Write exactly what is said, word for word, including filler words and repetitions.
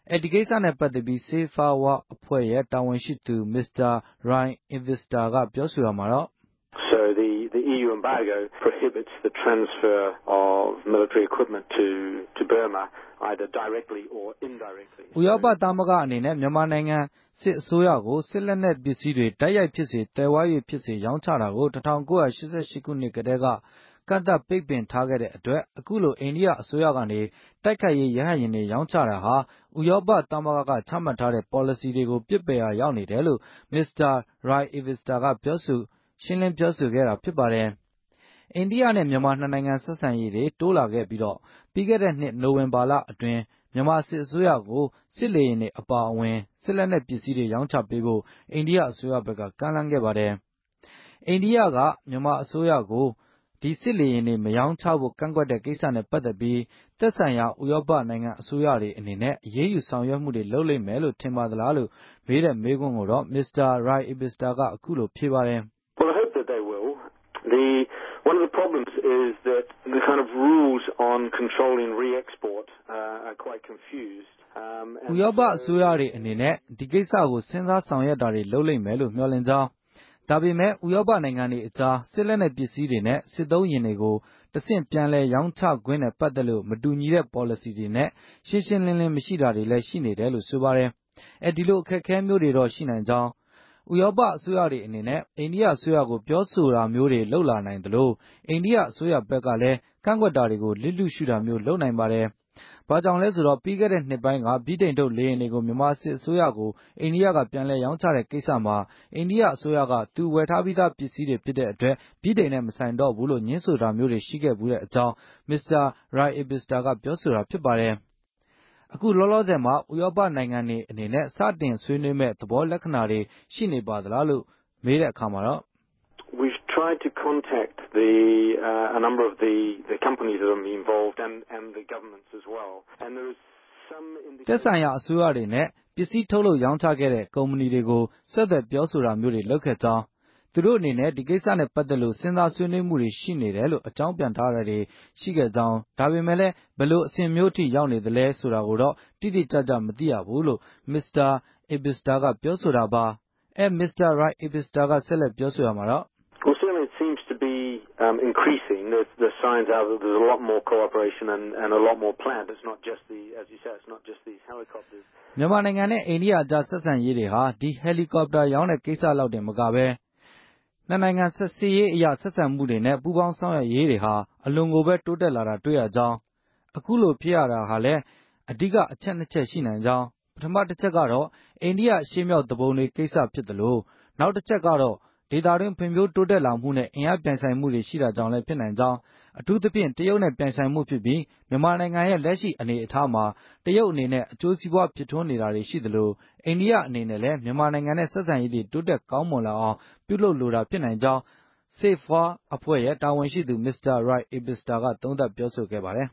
အဲဒီကိစ္စနဲ့ပတ်သက်ပြီး Safe Harbor အဖွဲ့ရဲ့တာဝန်ရှိသူ Mr. Ryan Evaster ကပြောဆိုရမှာတော့ So the the E U embargo prohibits the transfer of military equipment to to Burma either directly or indirectly. ဥရောပသမဂ္ဂအနေနဲ့မြန်မာနိုင်ငံစစ်အစိုးရကိုစစ်လက်နက်ပစ္စည်းတွေတိုက်ရိုက်ဖြစ်စေတည်ဝါ၍ဖြစ်စေရောင်းချတာကိုnineteen eighty-eightခုနှစ်ကတည်းကကန့်သတ်ပိတ်ပင်ထားခဲ့တဲ့အတွက်အခုလိုအိန္ဒိယအစိုးရကနေတိုက်ခိုက်ရေးရဟတ်ယာဉ်တွေရောင်းချတာဟာဥရောပသမဂ္ဂကချမှတ်ထားတဲ့ policy တွေကိုပြစ်ပယ်ရာရောက်နေတယ်လို့ Mr. Ryan Evaster ကပြောဆိုရှင်းလင်းပြောဆိုခဲ့တာဖြစ်ပါတယ်။အိန္ဒိယနဲ့မြန်မာနှစ်နိုင်ငံဆက်ဆံရေးတွေတိုးလာခဲ့ပြီးတော့ပြီးခဲ့တဲ့နှစ်နိုဝင်ဘာလအတွင်းမြန်မာစစ်အစိုးရကိုစစ်လေယာဉ်တွေအပါအဝင်စစ်လက်နက်ပစ္စည်းတွေရောင်းချပေးဖို့အိန္ဒိယအစိုးရဘက်ကကမ်းလှမ်းခဲ့ပါတယ်။အိန္ဒိယကမြန်မာအစိုးရကိုဒီစစ်လေယာဉ်တွေမရောင်းချဖို့ကန့်ကွက်တဲ့ကိစ္စနဲ့ပတ်သက်ပြီးသက်ဆိုင်ရာဥရောပနိုင်ငံအစိုးရတွေအနေနဲ့အရေးယူဆောင်ရွက်မှုတွေလုပ်လိမ့်မယ်လို့ထင်ပါသလားလို့မေးတဲ့မေးခွန်းကိုတော့ Mr. Ryan Evaster ကအခုလိုဖြေပါတယ်။ Well, I hope that they will. The one of the problems is that the kind of rules on controlling re-export uh, are quite confused. Um, ဥရောပအစိုးရတွေအနေနဲ့ဒီကိစ္စကိုစဉ်းစားဆောင်ရွက်တာတွေလုပ်လိမ့်မယ်လို့မျှော်လင့်ကြောင်းဒါပေမဲ့ဥရောပနိုင်ငံတွေအကြားစစ်လက်နက်ပစ္စည်းတွေနဲ့စစ်သုံးယာဉ်တွေကိုတဆင့်ပြန်လည်ရောင်းချခွင့်နဲ့ပတ်သက်လို့မတူညီတဲ့ policy တွေနဲ့ရှင်းရှင်းလင်းလင်းမရှိတာတွေလည်းရှိနေတယ်လို့ဆိုပါတယ်။အဲဒီလိုအခက်အခဲမျိုးတွေတော့ရှိနိုင်ကြောင်းဥရောပအစိုးရတွေအနေနဲ့အိန္ဒိယအစိုးရကိုပြောဆိုတာမျိုးတွေလုပ်လာနိုင်သလိုအိန္ဒိယအစိုးရဘက်ကလည်းကန့်ကွက်တာတွေကိုလစ်လျူရှုတာမျိုးလုပ်နိုင်ပါတယ်။ဘာကြောင့်လဲဆိုတော့ပြီးခဲ့တဲ့နှစ်ပိုင်းကဗြိတိန်ထုတ်လေယာဉ်တွေကိုမြန်မာစစ်အစိုးရကိုအိန္ဒိယကပြန်လည်ရောင်းချတဲ့ကိစ္စမှာအိန္ဒိယအစိုးရကသူဝယ်ထားပြီးသားပစ္စည်းတွေဖြစ်တဲ့အတွက်ဗြိတိန်နဲ့မဆိုင်တော့ဘူးလို့ညင်းဆိုတာမျိုးတွေရှိခဲ့ဘူးတဲ့အကြောင်း Mr. Ryan Evaster ကပြောဆိုတာဖြစ်ပါတယ်။အခုလောလောဆယ်မှာဥရောပနိုင်ငံတွေအနေနဲ့စတင်ဆွေးနွေးမဲ့သဘောလက္ခဏာတွေရှိနေပါသလားလို့မေးတဲ့အခါမှာတော့ We've tried to contact the uh, a number of the the companies that are involved and and the governments as well. And there is some indication သက်ဆိုင်ရာအစိုးရတွေနဲ့ပစ္စည်းထုတ်လုပ်ရောင်းချခဲ့တဲ့ကုမ္ပဏီတွေကိုဆက်သွယ်ပြောဆိုတာမျိုးတွေလုပ်ခဲ့ကြောင်းသူတို့အနေနဲ့ဒီကိစ္စနဲ့ပတ်သက်လို့စဉ်းစားဆွေးနွေးမှုတွေရှိနေတယ်လို့အကြောင်းပြန်ထားတာတွေရှိခဲ့ကြောင်းဒါပေမဲ့လည်းဘယ်လိုအဆင့်မျိုးထိရောက်နေသလဲဆိုတာကိုတော့တိတိကျကျမသိရဘူးလို့ Mr. Evaster ကပြောဆိုတာပါ။အဲ Mr. Ryan Evaster ကဆက်လက်ပြောဆိုရမှာတော့ Well, certainly it seems to be um, increasing. There's, the signs are that there's a lot more cooperation and, and a lot more planned. It's not just the, as you say, it's not just these helicopters. မြန်မာနိုင်ငံနဲ့အိန္ဒိယအကြားဆက်ဆံရေးတွေဟာဒီဟယ်လီကော်ပတာရောင်းတဲ့ကိစ္စလောက်တင်မကပဲနှစ်နိုင်ငံဆက်ဆံရေးအရာဆက်ဆံမှုတွေနဲ့ပူးပေါင်းဆောင်ရွက်ရေးတွေဟာအလွန်ကိုပဲတိုးတက်လာတာတွေ့ရကြောင်းအခုလိုဖြစ်ရတာဟာလည်းအဓိကအချက်နှစ်ချက်ရှိနိုင်ကြောင်းပထမတစ်ချက်ကတော့အိန္ဒိယရှေ့မြောက်တပုံတွေကိစ္စဖြစ်တယ်လို့နောက်တစ်ချက်ကတော့ဒေသတွင်းဖွံ့ဖြိုးတိုးတက်လာမှုနဲ့အင်အားပြိုင်ဆိုင်မှုတွေရှိတာကြောင့်လည်းဖြစ်နိုင်ကြောင်းအထူးသဖြင့်တရုတ်နဲ့ပြိုင်ဆိုင်မှုဖြစ်ပြီးမြန်မာနိုင်ငံရဲ့လက်ရှိအနေအထားမှာတရုတ်အနေနဲ့အကျိုးစီးပွားဖြစ်ထွန်းနေတာတွေရှိသလိုအိန္ဒိယအနေနဲ့လည်းမြန်မာနိုင်ငံနဲ့ဆက်ဆံရေးတွေတိုးတက်ကောင်းမွန်လာအောင်ပြုလုပ်လိုတာဖြစ်နိုင်ကြောင်း Safe Harbor အဖွဲ့ရဲ့တာဝန်ရှိသူ Mr. Ryan Evaster ကသုံးသပ်ပြောဆိုခဲ့ပါတယ်